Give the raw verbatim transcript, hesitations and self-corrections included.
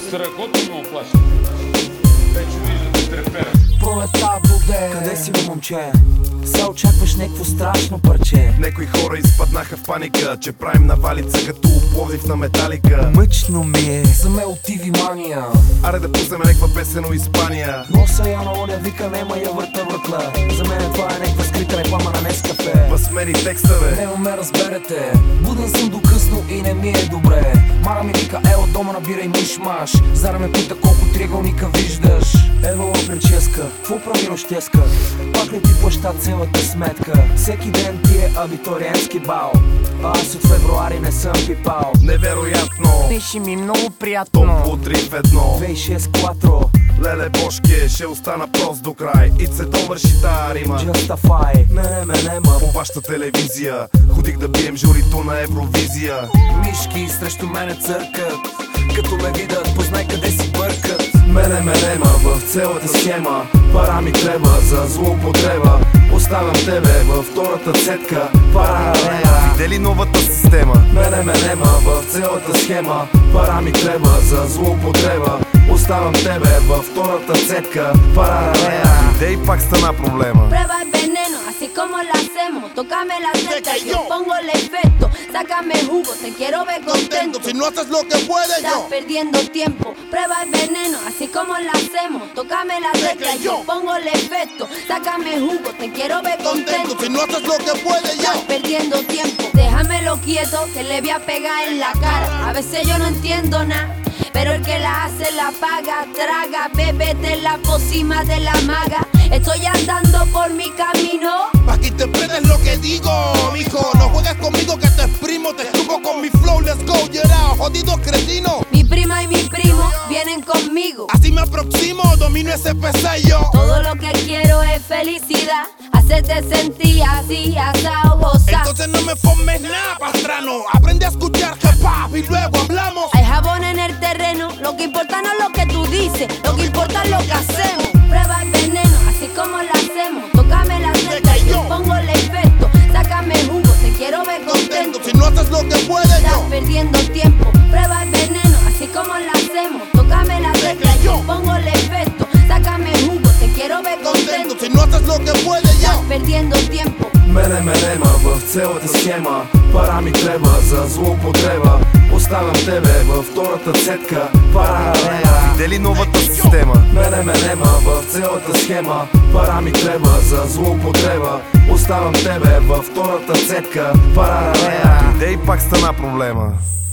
Страхотно много плаща. Вече виждате трепера. Пролета доде. Къде си, бе, момче? Се очакваш някакво страшно парче. Некои хора изпаднаха в паника, че правим навалица като Пловдив на Металика. Мъчно ми е. За ме от ти ви мания. Аре да пуснем някаква песен от Испания. Носа я на оня, вика нема я върта въртла. За мен това е някаква скрита реклама на Нескафе. Възмени текстове. Нема ме разберете. Буден съм до късно и не ми е добре. Мара ми вика, е от дома набирай миш-маш. Зара ме пита колко триъгълника виждаш. Ево прическа, какво прави рощеска? Пак ли ти плаща цялата сметка? Всеки ден ти е абитуриентски бал, а аз от февруари не съм пипал. Невероятно. Беше ми много приятно. Топ три в едно. две и шест кватро. Леле бошке, ще остана прост до край. И се довърши тая рима. Justify, мене мене ма. По вашата телевизия ходих да бием журито на Евровизия. Мишки срещу мене църкат, като ме видят, познай къде си бъркат. Мене мене ма в цялата схема. Пара ми треба за злоупотреба. Оставям тебе във втората цетка. Паралела. Видели новата система? Мене мене ма в цялата схема. Пара ми треба за злоупотреба. Оставям тебе във втората цетка. Паралела. Де и пак стана проблема. Prueba el veneno, así como lo hacemos. Tócame la cerca, yo pongo el efecto. Sácame jugo, te quiero ver contento. Si no haces lo que puedes, Estás yo perdiendo tiempo. Prueba el veneno, así como lo hacemos. Tócame la cerca, yo pongo el efecto. Sácame jugo, te quiero ver contento. contento. Si no haces lo que puedes, yo Estás perdiendo tiempo. Déjamelo quieto, que le voy a pegar en la cara. A veces yo no entiendo nada, pero el que la hace la paga. Traga, bébete la pócima de la maga. Estoy andando por mi camino. pa' que interpretes lo que digo, mijo. No juegues conmigo que te exprimo. Te escupo con mi flow, let's go, yeah, jodido cretino. Mi prima y mi primo vienen conmigo. Así me aproximo, domino ese pesello. Todo lo que quiero es felicidad. Hacerte sentir así, asao, goza. Entonces no me formes nada, pastrano. Aprende a escuchar hip hop y luego hablamos. Hay jabón en el terreno. Lo que importa no es lo que tú dices, lo que importa es lo que hacemos. Prueba el veneno, así como lo hacemos. Tócame la cerca y yo pongo el efecto. Sácame jugo, te quiero ver contento. Si no haces lo que puedes, Estás yo perdiendo tiempo. Prueba el veneno, así como lo hacemos. Tócame la cerca y yo pongo el efecto. Sácame jugo, te quiero ver contento. Si no haces lo que puedes, yo Estás perdiendo tiempo. Мене мене ма в цялата схема. Пара ми треба за злоупотреба. Оставям тебе във втората цетка. Паралела. Видели новата система? Мене мене ма в цялата схема. Пара ми треба за злоупотреба. Оставям тебе във втората цетка. Паралела. Де и пак стана проблема.